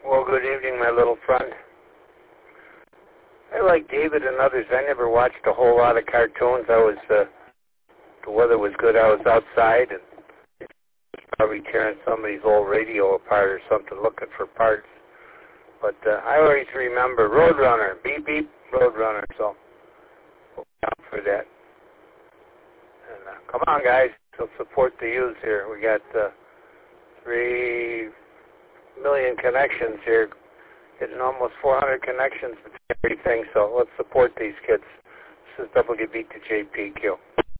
Well, good evening, my little friend. I, like David and others, I never watched a whole lot of cartoons. The weather was good. I was outside and probably tearing somebody's old radio apart or something, looking for parts. But I always remember Roadrunner, beep beep, Roadrunner. So look out for that. And come on, guys, to support the youth here. We got 3 million connections here, getting almost 400 connections with everything. So let's support these kids. This is WB to JPQ.